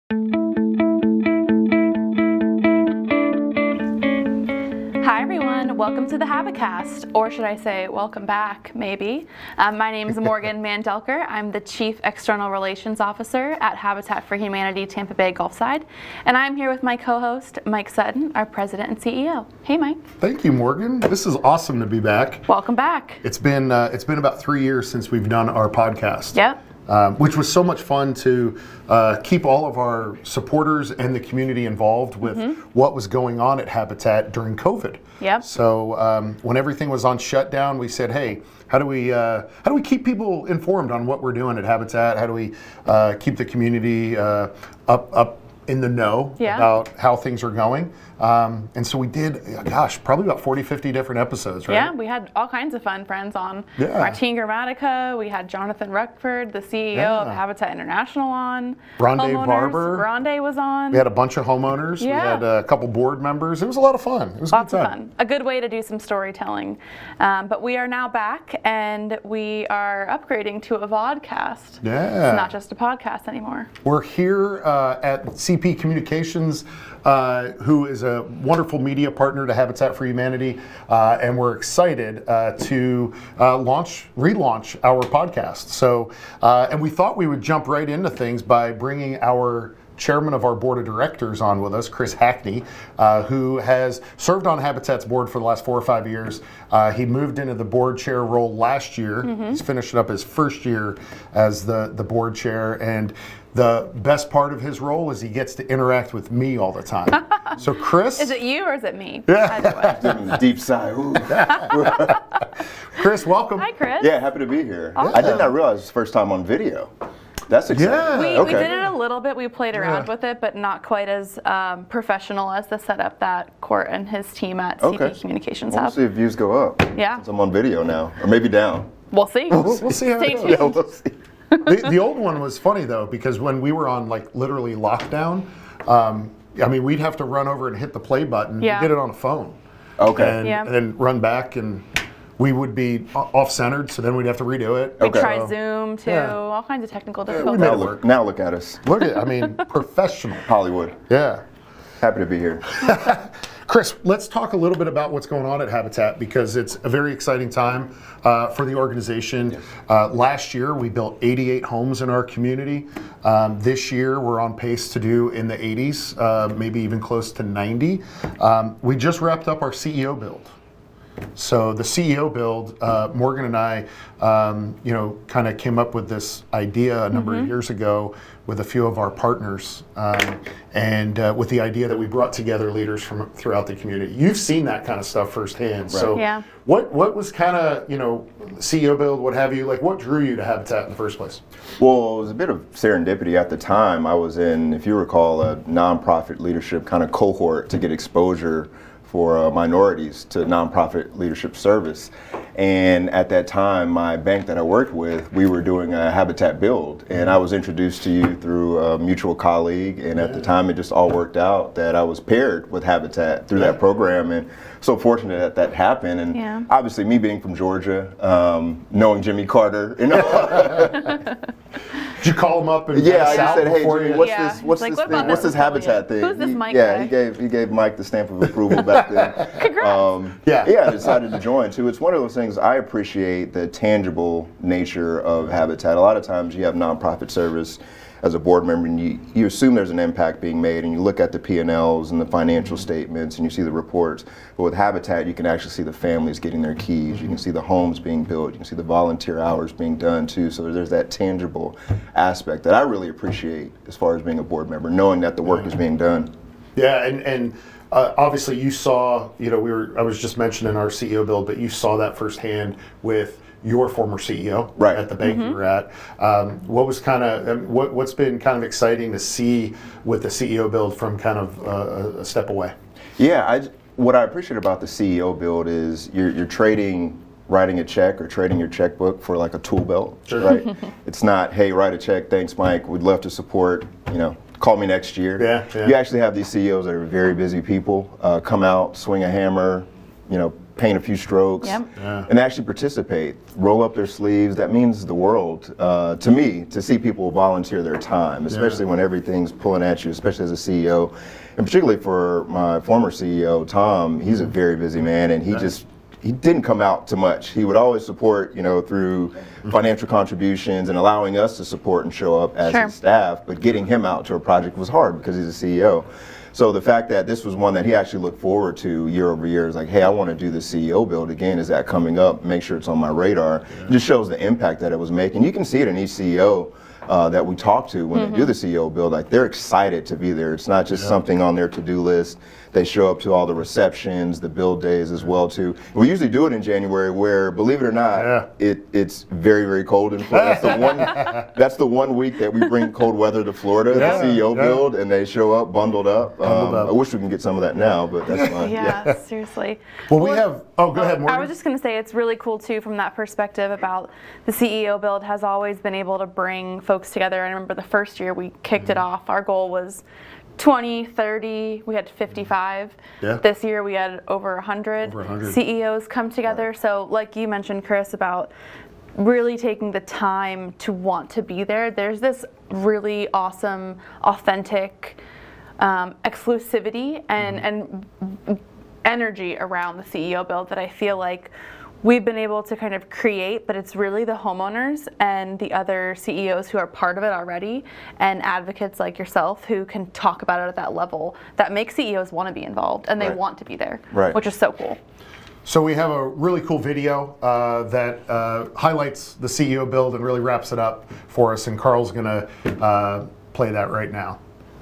Hi everyone, welcome to the Habitcast, or should I say welcome back, maybe. My name is Morgan Mandelker. I'm the Chief External Relations Officer at Habitat for Humanity Tampa Bay Gulfside, and I'm here with my co-host, Mike Sutton, our President and CEO. Hey Mike. Thank you, Morgan. This is awesome to be back. Welcome back. It's been about 3 years since we've done our podcast. Yep. Which was so much fun to keep all of our supporters and the community involved with what was going on at Habitat during COVID. Yep. So when everything was on shutdown, we said, hey, how do we keep people informed on what we're doing at Habitat? How do we keep the community up in the know about how things are going? And so we did, probably about 40, 50 different episodes, right? Yeah, we had all kinds of fun friends on. Yeah. Martine Gramatica, we had Jonathan Ruckford, the CEO of Habitat International on. Rondé Barber. Rondé was on. We had a bunch of homeowners. Yeah. We had a couple board members. It was a lot of fun. It was Lots a good of time. fun. A good way to do some storytelling. But we are now back, and we are upgrading to a vodcast. Yeah. It's not just a podcast anymore. We're here at CP Communications, who is a wonderful media partner to Habitat for Humanity, and we're excited to relaunch our podcast. So, and we thought we would jump right into things by bringing our chairman of our board of directors on with us, Chris Hackney, who has served on Habitat's board for the last 4 or 5 years. He moved into the board chair role last year. He's finishing up his first year as the board chair, and the best part of his role is he gets to interact with me all the time. So Chris. Is it you or is it me? Yeah. Either way. Deep sigh. Ooh. Chris, welcome. Hi, Chris. Yeah, happy to be here. Awesome. I did not realize it's the first time on video. That's exciting. Yeah. We did it a little bit. We played around with it, but not quite as professional as the setup that Court and his team at CP Communications We'll have. see if views go up. Yeah. Since I'm on video now, or maybe down. We'll see. We'll see how Stay it goes. tuned. Yeah, we'll see. The old one was funny though, because when we were on like literally lockdown, we'd have to run over and hit the play button. Yeah. We did it on a phone. Okay. And then run back, and we would be off-centered, so then we'd have to redo it. We Okay. try Zoom too. Yeah. All kinds of technical we difficulties. made Now it look, work. now look at us. Look at, professional. Hollywood. Yeah. Happy to be here. Chris, let's talk a little bit about what's going on at Habitat, because it's a very exciting time for the organization. Last year, we built 88 homes in our community. This year, we're on pace to do in the 80s, maybe even close to 90. We just wrapped up our CEO build. So the CEO build, Morgan and I, kind of came up with this idea a number of years ago with a few of our partners, and with the idea that we brought together leaders from throughout the community. You've seen that kind of stuff firsthand. Right. So Yeah. what was kind of, CEO build, what have you, like what drew you to Habitat in the first place? Well, it was a bit of serendipity. At the time, I was in, if you recall, a nonprofit leadership kind of cohort to get exposure for minorities to nonprofit leadership service. And at that time, my bank that I worked with, we were doing a Habitat build. And I was introduced to you through a mutual colleague. And at the time, it just all worked out that I was paired with Habitat through that program. And so fortunate that happened. And obviously, me being from Georgia, knowing Jimmy Carter, Did you call him up and I just said, hey, before Jimmy, you? what's Yeah. this? What's Like, this what thing? about What's this this Habitat affiliate? thing? Who's this Mike Yeah, guy? he gave Mike the stamp of approval back then. Congrats. I decided to join too. It's one of those things. I appreciate the tangible nature of Habitat. A lot of times you have nonprofit service as a board member, and you assume there's an impact being made, and you look at the P&Ls and the financial statements, and you see the reports. But with Habitat, you can actually see the families getting their keys. You can see the homes being built. You can see the volunteer hours being done too. So there's that tangible aspect that I really appreciate as far as being a board member, knowing that the work is being done. Yeah, and obviously you saw, I was just mentioning our CEO build, but you saw that firsthand with your former CEO at the bank you were at. What's been kind of exciting to see with the CEO build from kind of a step away? Yeah, what I appreciate about the CEO build is you're trading writing a check or trading your checkbook for like a tool belt, right? It's not, hey, write a check, thanks Mike, we'd love to support, call me next year. Yeah. You actually have these CEOs that are very busy people, come out, swing a hammer, paint a few strokes, Yep. and actually participate, roll up their sleeves. That means the world to me, to see people volunteer their time, especially when everything's pulling at you, especially as a CEO. And particularly for my former CEO, Tom, he's a very busy man, and he didn't come out to much. He would always support, through financial contributions and allowing us to support and show up as his staff, but getting him out to a project was hard because he's a CEO. So the fact that this was one that he actually looked forward to year over year is like, hey, I want to do the CEO build again. Is that coming up? Make sure it's on my radar. It just shows the impact that it was making. You can see it in each CEO that we talk to when they do the CEO build. Like, they're excited to be there. It's not just something on their to-do list. They show up to all the receptions, the build days as well too. We usually do it in January, where, believe it or not, it's very, very cold in Florida. That's the one week that we bring cold weather to Florida, the CEO build, and they show up bundled up. I wish we can get some of that now, but that's fine. Yeah, seriously. Well, we have. Oh, go ahead, Morgan. I was just going to say, it's really cool too from that perspective about the CEO build has always been able to bring folks together. I remember the first year we kicked it off. Our goal was 20, 30, we had 55. Yeah. This year we had over 100 CEOs come together. So like you mentioned, Chris, about really taking the time to want to be there, there's this really awesome, authentic exclusivity and energy around the CEO build that I feel like we've been able to kind of create, but it's really the homeowners and the other CEOs who are part of it already, and advocates like yourself who can talk about it at that level that make CEOs want to be involved and they want to be there, which is so cool. So we have a really cool video that highlights the CEO build and really wraps it up for us, and Carl's going to play that right now.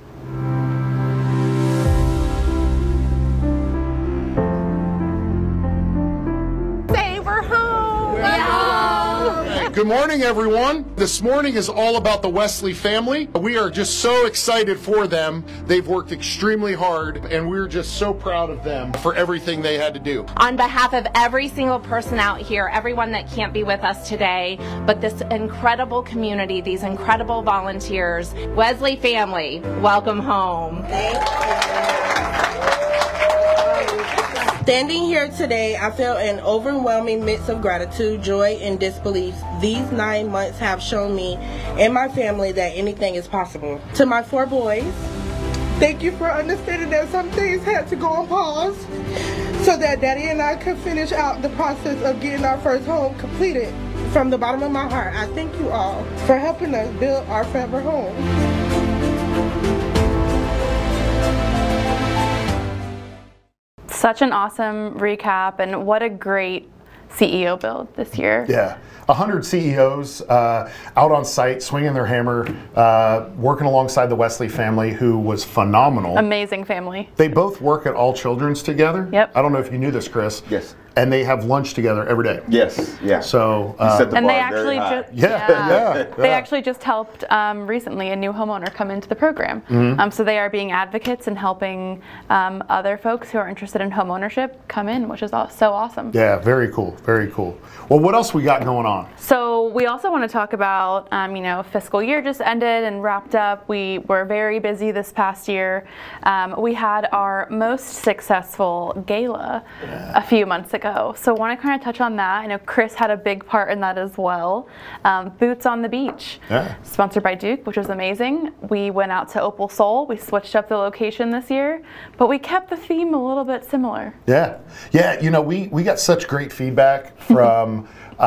Good morning, everyone. This morning is all about the Wesley family. We are just so excited for them. They've worked extremely hard, and we're just so proud of them for everything they had to do. On behalf of every single person out here, everyone that can't be with us today, but this incredible community, these incredible volunteers, Wesley family, welcome home. Thank you. Standing here today, I feel an overwhelming mix of gratitude, joy, and disbelief. These 9 months have shown me and my family that anything is possible. To my 4 boys, thank you for understanding that some things had to go on pause so that Daddy and I could finish out the process of getting our first home completed. From the bottom of my heart, I thank you all for helping us build our forever home. Such an awesome recap, and what a great CEO build this year. Yeah, 100 CEOs out on site, swinging their hammer, working alongside the Wesley family, who was phenomenal. Amazing family. They both work at All Children's together. Yep. I don't know if you knew this, Chris. Yes. And they have lunch together every day. Yes, yeah. So, and they actually they yeah. actually just helped recently a new homeowner come into the program. So they are being advocates and helping other folks who are interested in home ownership come in, which is so awesome. Yeah, very cool, very cool. Well, what else we got going on? So we also want to talk about, fiscal year just ended and wrapped up. We were very busy this past year. We had our most successful gala a few months ago. So I want to kind of touch on that. I know Chris had a big part in that as well. Boots on the Beach, sponsored by Duke, which was amazing. We went out to Opal Soul. We switched up the location this year, but we kept the theme a little bit similar. Yeah. We got such great feedback from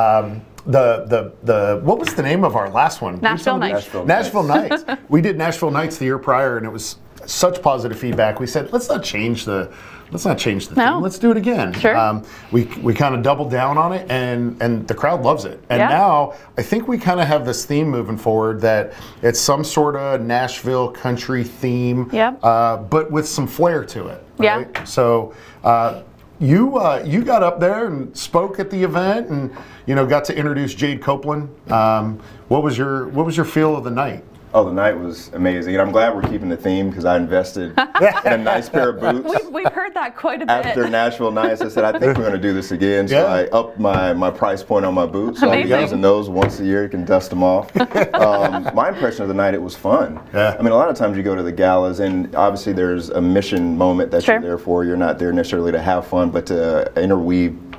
the what was the name of our last one? Nashville Nights. Nashville Nights. We did Nashville Nights the year prior, and it was such positive feedback. We said, let's not change the theme. Let's do it again. Sure. We kind of doubled down on it, and the crowd loves it. And now I think we kind of have this theme moving forward that it's some sort of Nashville country theme, but with some flair to it. Right? Yeah. So you got up there and spoke at the event, and got to introduce Jade Copeland. What was your feel of the night? Oh, the night was amazing, and I'm glad we're keeping the theme because I invested in a nice pair of boots. We've heard that quite a bit. After Nashville Nights, I said, I think we're going to do this again, so I upped my price point on my boots. So I'll be using those once a year. You can dust them off. My impression of the night, it was fun. Yeah. I mean, a lot of times you go to the galas, and obviously there's a mission moment that you're there for. You're not there necessarily to have fun, but to interweave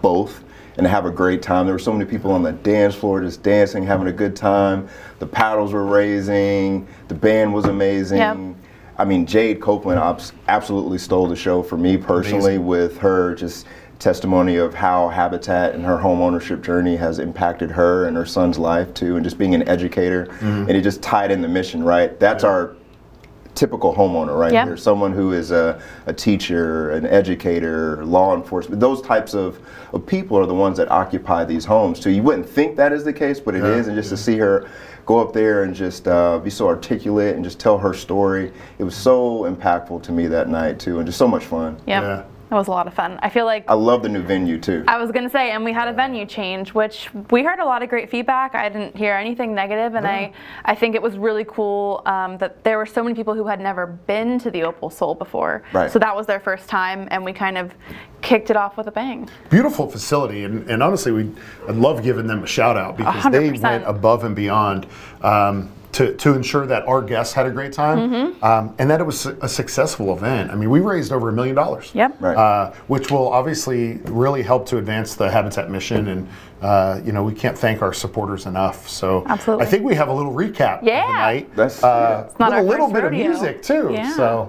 both and to have a great time. There were so many people on the dance floor just dancing, having a good time. The paddles were raising. The band was amazing. Yep. I mean, Jade Copeland absolutely stole the show for me personally with her just testimony of how Habitat and her home ownership journey has impacted her and her son's life too, and just being an educator. And it just tied in the mission, right? That's our typical homeowner right here. Someone who is a teacher, an educator, law enforcement. Those types of people are the ones that occupy these homes too. You wouldn't think that is the case, but it is. And just to see her go up there and just be so articulate and just tell her story, it was so impactful to me that night too, and just so much fun. Yeah. It was a lot of fun. I feel like I love the new venue too. I was gonna say, and we had a venue change, which we heard a lot of great feedback. I didn't hear anything negative, and I think it was really cool that there were so many people who had never been to the Opal Soul before. Right. So that was their first time, and we kind of kicked it off with a bang. Beautiful facility, and honestly, I'd love giving them a shout out because they 100%. went above and beyond to ensure that our guests had a great time and that it was a successful event. I mean, we raised over $1 million. Yep. Right. Which will obviously really help to advance the Habitat mission, and you know, we can't thank our supporters enough. So Absolutely. I think we have a little recap of the night. That's It's not with our a little first bit rodeo. of music too. Yeah. So.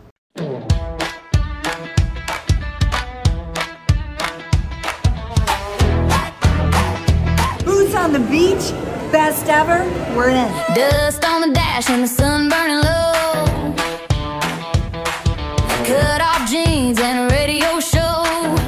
Boots on the beach, best ever, we're in. Dust on the dash and the sun burning low. Cut off jeans and a radio show.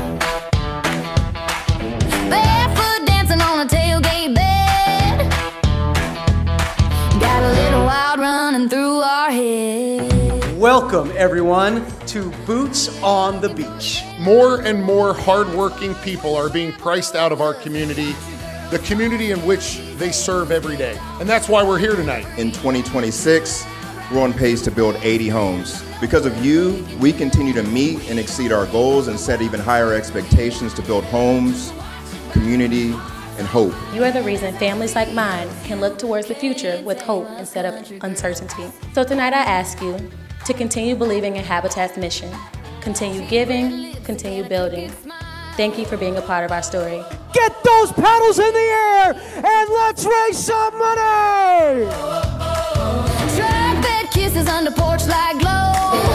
Barefoot dancing on a tailgate bed. Got a little wild running through our head. Welcome, everyone, to Boots on the Beach. More and more hardworking people are being priced out of our community, the community in which they serve every day. And that's why we're here tonight. In 2026, we're on pace to build 80 homes. Because of you, we continue to meet and exceed our goals and set even higher expectations to build homes, community, and hope. You are the reason families like mine can look towards the future with hope instead of uncertainty. So tonight I ask you to continue believing in Habitat's mission. Continue giving, continue building. Thank you for being a part of our story. Get those paddles in the air and let's raise some money! Truck bed kisses under porch light glow.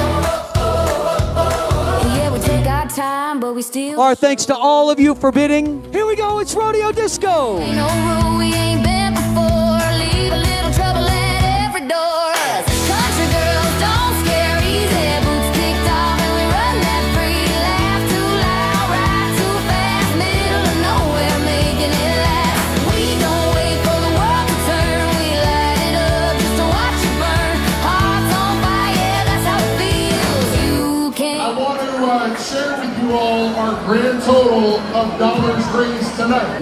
Yeah, we take our time, but we still. Our thanks to all of you for bidding. Here we go, it's Rodeo Disco. Ain't no road we ain't been before. Leave a little trouble at every door. Country girls don't scare easy. Boots kicked off and we run that free. Laugh too loud, ride too fast. Middle of nowhere, making it last. We don't wait for the world to turn. We light it up just to watch it burn. Hearts on fire, that's how it feels. You can. I want to share with you all our grand total of dollars raised tonight.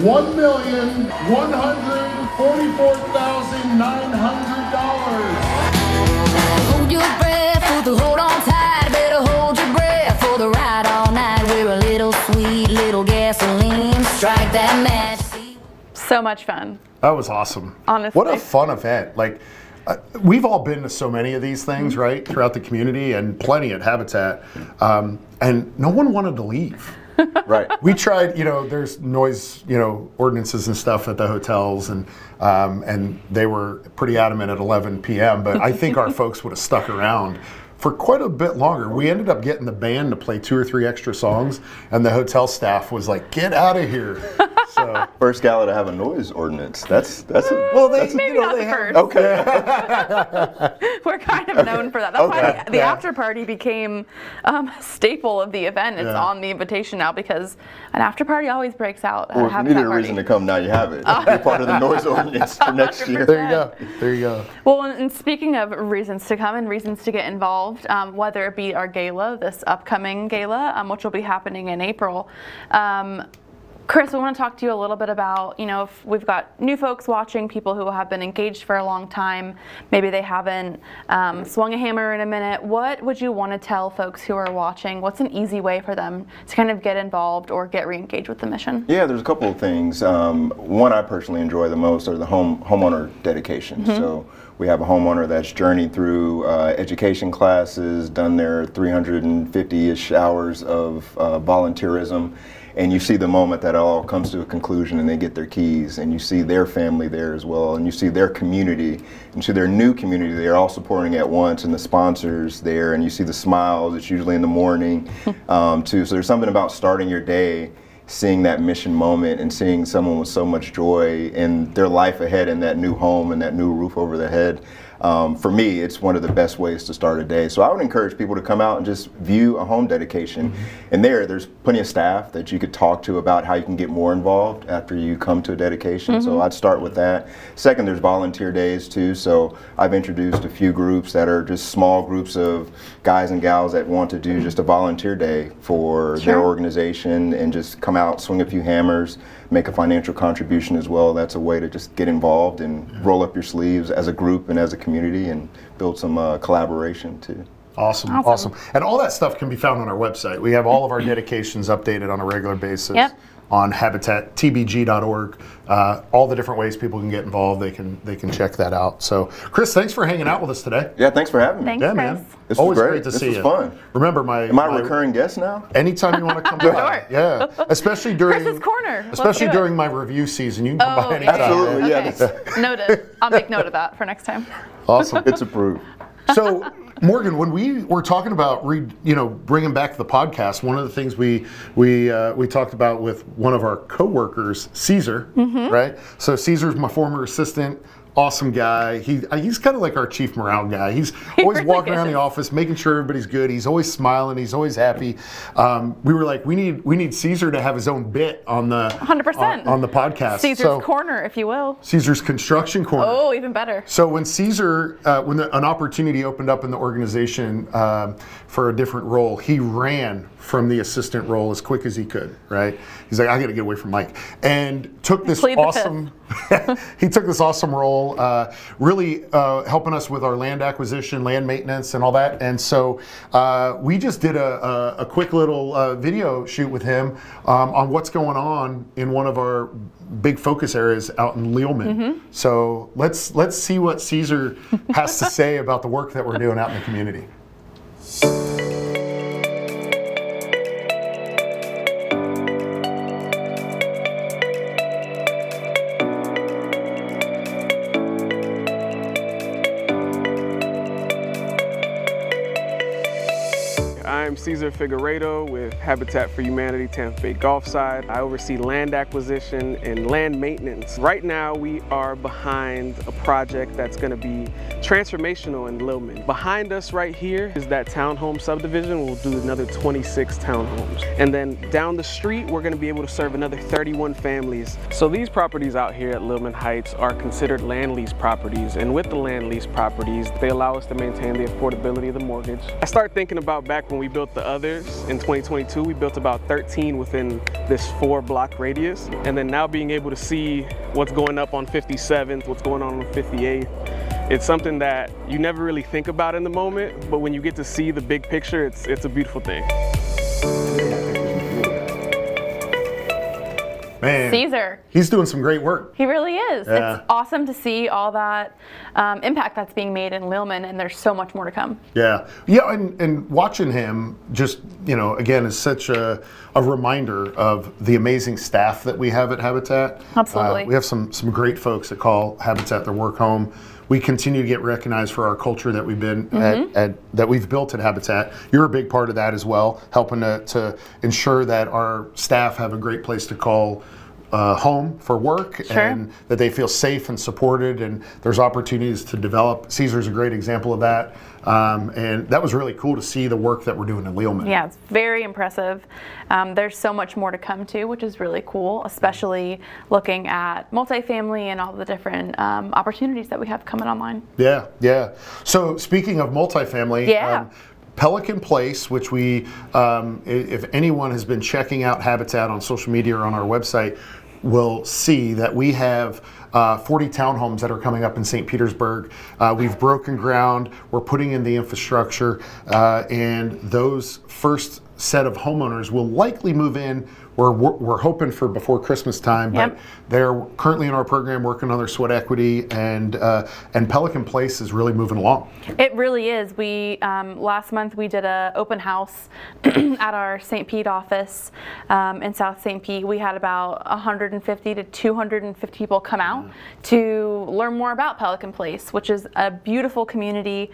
$1,144,900. Hold your breath for the hold on tight. Better hold your breath for the ride all night. We're a little sweet, little gasoline. Strike that match. So much fun. That was awesome. Honestly. What a fun event. Like, we've all been to so many of these things, right, throughout the community, and plenty at Habitat, and no one wanted to leave. Right. We tried, you know, there's noise, you know, ordinances and stuff at the hotels, and they were pretty adamant at 11 p.m., but I think our folks would have stuck around for quite a bit longer. We ended up getting the band to play 2 or 3 extra songs, and the hotel staff was like, "Get out of here!" So, First gala to have a noise ordinance. That's well, they Maybe you know, not they the have- first. okay. We're kind of known for that. That's why the Yeah. after party became a staple of the event. It's on the invitation now because an after party always breaks out at a Well, if you Habitat needed a party. reason to come, now you have it. You're part of the noise ordinance for next year. There you go. There you go. Well, and speaking of reasons to come and reasons to get involved, whether it be our gala, this upcoming gala, which will be happening in April, Chris, we want to talk to you a little bit about, you know, if we've got new folks watching, people who have been engaged for a long time, maybe they haven't swung a hammer in a minute. What would you want to tell folks who are watching? What's an easy way for them to kind of get involved or get re-engaged with the mission? Yeah, there's a couple of things. One I personally enjoy the most are the homeowner dedications. So we have a homeowner that's journeyed through education classes, done their 350-ish hours of volunteerism, And you see the moment that it all comes to a conclusion and they get their keys, and you see their family there as well, and you see their community, and you see their new community they're all supporting at once, and the sponsors there, and you see the smiles. It's usually in the morning too. So there's something about starting your day, seeing that mission moment and seeing someone with so much joy in their life ahead in that new home and that new roof over their head. For me, it's one of the best ways to start a day. So I would encourage people to come out and just view a home dedication. And there's plenty of staff that you could talk to about how you can get more involved after you come to a dedication. So I'd start with that. Second, there's volunteer days too. So I've introduced a few groups that are just small groups of guys and gals that want to do just a volunteer day for their organization and just come out, swing a few hammers, make a financial contribution as well. That's a way to just get involved and roll up your sleeves as a group and as a community and build some collaboration too. Awesome. And all that stuff can be found on our website. We have all of our dedications updated on a regular basis on habitattbg.org. All the different ways people can get involved, they can check that out. So, Chris, thanks for hanging out with us today. Yeah, thanks for having me. Thanks, Yeah, Chris. man. This Always was great to see this you. was fun. Remember, Am I a recurring guest now? anytime you want to come by. Yeah, especially during Chris's corner. Let's especially do it. during my review season. You can come by anytime. Absolutely, yeah. Okay. Noted. I'll make note of that for next time. Awesome. It's approved. So, Morgan, when we were talking about bringing back the podcast, one of the things we talked about with one of our coworkers, Caesar, right? So Caesar's my former assistant. Awesome guy. He's kind of like our chief morale guy. He's always really walking around is. the office, making sure everybody's good. He's always smiling. He's always happy. We were like, we need Caesar to have his own bit on the 100% on the podcast. Caesar's corner, if you will. Caesar's construction corner. Oh, even better. So when Caesar, an opportunity opened up in the organization for a different role, he ran from the assistant role as quick as he could. Right? He's like, I got to get away from Mike, and took this Plead the awesome. He took this awesome role, really helping us with our land acquisition, land maintenance, and all that. And so we just did a quick little video shoot with him on what's going on in one of our big focus areas out in Lealman. So let's see what Caesar has to say about the work that we're doing out in the community. I'm Cesar Figueredo with Habitat for Humanity Tampa Bay Gulfside. I oversee land acquisition and land maintenance. Right now we are behind a project that's going to be transformational in Lealman. Behind us right here is that townhome subdivision. We'll do another 26 townhomes. And then down the street we're going to be able to serve another 31 families. So these properties out here at Lealman Heights are considered land lease properties, and with the land lease properties they allow us to maintain the affordability of the mortgage. I start thinking about back when we built the others in 2022. We built about 13 within this 4-block radius, and then now being able to see what's going up on 57th, what's going on 58th, it's something that you never really think about in the moment, but when you get to see the big picture, it's a beautiful thing. Man, Caesar. He's doing some great work. He really is. Yeah. It's awesome to see all that impact that's being made in Lealman, and there's so much more to come. Yeah, and watching him just, again, is such a reminder of the amazing staff that we have at Habitat. Absolutely. We have some great folks that call Habitat their work home. We continue to get recognized for our culture that we've been that we've built at Habitat. You're a big part of that as well, helping to ensure that our staff have a great place to call home for work, and that they feel safe and supported, and there's opportunities to develop. Caesar's a great example of that, and that was really cool to see the work that we're doing in Lealman. Yeah, it's very impressive. There's so much more to come to, which is really cool, especially looking at multifamily and all the different opportunities that we have coming online. Yeah. So speaking of multifamily, Pelican Place, which we, if anyone has been checking out Habitat on social media or on our website, will see that we have 40 townhomes that are coming up in St. Petersburg. We've broken ground, we're putting in the infrastructure, and those first set of homeowners will likely move in we're hoping for before Christmas time, but they're currently in our program working on their sweat equity, and Pelican Place is really moving along. It really is. We last month we did an open house at our St. Pete office in South St. Pete. We had about 150 to 250 people come out to learn more about Pelican Place, which is a beautiful community.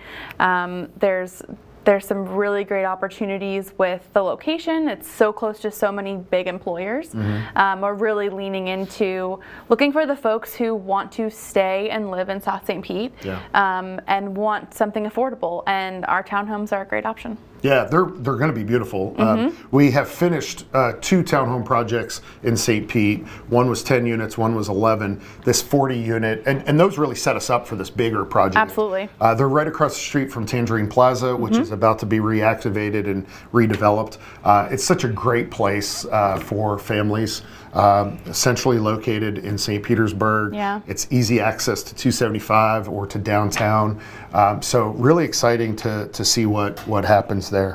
There's some really great opportunities with the location. It's so close to so many big employers. We're really leaning into looking for the folks who want to stay and live in South St. Pete and want something affordable, and our townhomes are a great option. Yeah, they're going to be beautiful. We have finished 2 townhome projects in St. Pete. One was 10 units, one was 11. This 40 unit, and those really set us up for this bigger project. Absolutely. They're right across the street from Tangerine Plaza, which is about to be reactivated and redeveloped. It's such a great place for families. Centrally located in St. Petersburg. It's easy access to 275 or to downtown. So really exciting to see what happens there.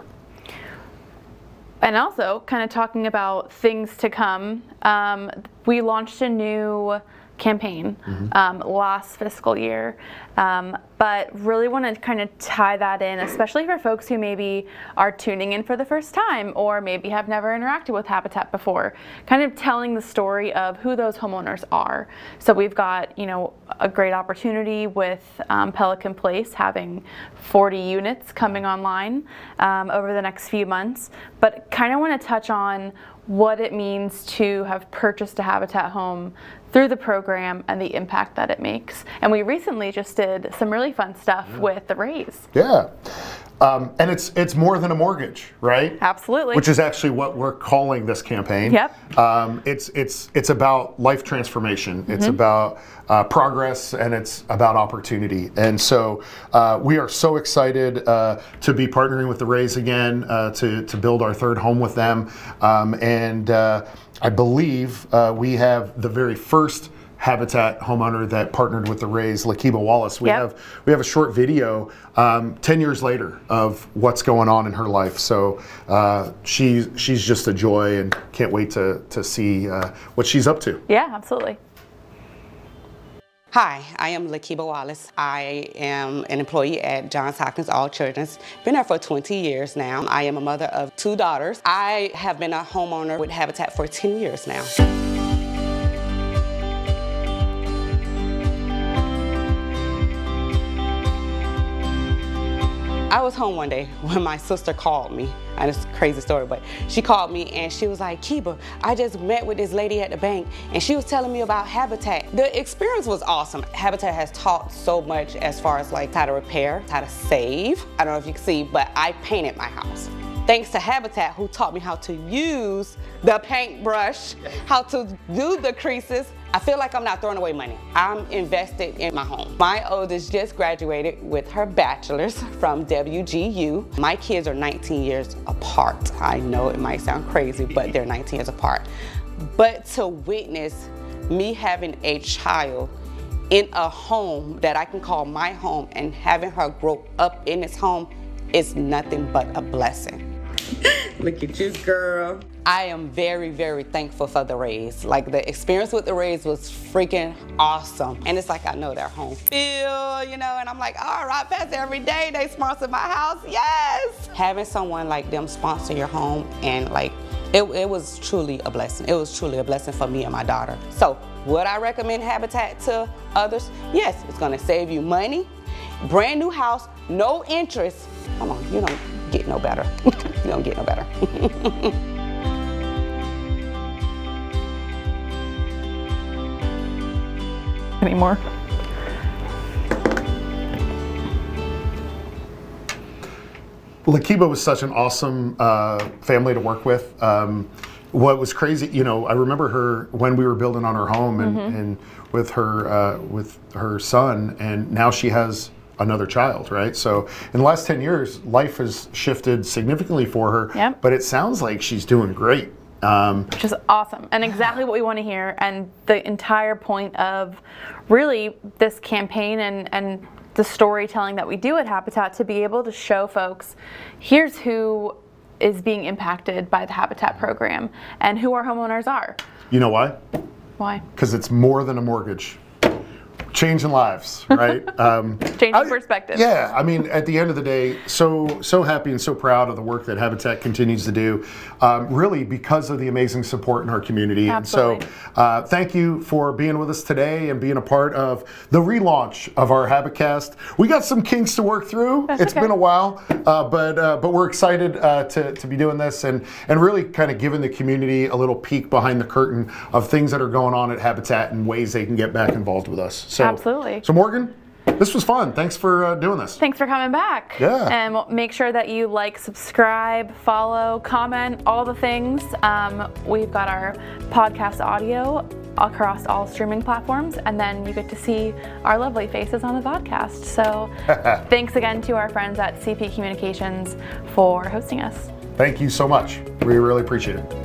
And also, kind of talking about things to come, we launched a new campaign last fiscal year, but really want to kind of tie that in, especially for folks who maybe are tuning in for the first time or maybe have never interacted with Habitat before, kind of telling the story of who those homeowners are. So we've got, a great opportunity with Pelican Place having 40 units coming online over the next few months, but kind of want to touch on what it means to have purchased a Habitat home through the program and the impact that it makes. And we recently just did some really fun stuff with the Raise. Yeah. And it's more than a mortgage, right? Absolutely. Which is actually what we're calling this campaign. Yep. It's about life transformation. It's about progress, and it's about opportunity. And so we are so excited to be partnering with the Raise again to build our 3rd home with them. And I believe we have the very first Habitat homeowner that partnered with the Raise, Lakiba Wallace. We have a short video 10 years later of what's going on in her life. So she's just a joy, and can't wait to see what she's up to. Yeah, absolutely. Hi, I am Lakiba Wallace. I am an employee at Johns Hopkins All Children's. Been there for 20 years now. I am a mother of 2 daughters. I have been a homeowner with Habitat for 10 years now. I was home one day when my sister called me, and it's a crazy story, but she called me and she was like, Kiba, I just met with this lady at the bank and she was telling me about Habitat. The experience was awesome. Habitat has taught so much as far as like how to repair, how to save. I don't know if you can see, but I painted my house. Thanks to Habitat, who taught me how to use the paintbrush, how to do the creases. I feel like I'm not throwing away money. I'm invested in my home. My oldest just graduated with her bachelor's from WGU. My kids are 19 years apart. I know it might sound crazy, but they're 19 years apart. But to witness me having a child in a home that I can call my home and having her grow up in this home is nothing but a blessing. Look at you, girl. I am very, very thankful for the Raise. Like, the experience with the Raise was freaking awesome. And it's like I know their home feel, and I'm like, all right, past every day they sponsor my house, yes! Having someone like them sponsor your home, and like, it was truly a blessing. It was truly a blessing for me and my daughter. So, would I recommend Habitat to others? Yes, it's gonna save you money. Brand new house, no interest. Come on, you don't get no better. You don't get no better. Any more? Lakiba was such an awesome family to work with. What was crazy, I remember her when we were building on her home and with her son, and now she has another child, right? So in the last 10 years, life has shifted significantly for her, but it sounds like she's doing great. Which is awesome, and exactly what we want to hear, and the entire point of really this campaign and the storytelling that we do at Habitat, to be able to show folks, here's who is being impacted by the Habitat program and who our homeowners are. You know why? Why? Because it's more than a mortgage. Changing lives, right? Changing perspective. Yeah, I mean, at the end of the day, so happy and so proud of the work that Habitat continues to do, really because of the amazing support in our community. Absolutely. And so thank you for being with us today and being a part of the relaunch of our Habitcast. We got some kinks to work through. It's been a while, but we're excited to be doing this and really kind of giving the community a little peek behind the curtain of things that are going on at Habitat and ways they can get back involved with us. Absolutely. So Morgan, this was fun. Thanks for doing this. Thanks for coming back. Yeah. And make sure that you like, subscribe, follow, comment, all the things. We've got our podcast audio across all streaming platforms, and then you get to see our lovely faces on the podcast. So thanks again to our friends at CP Communications for hosting us. Thank you so much. We really appreciate it.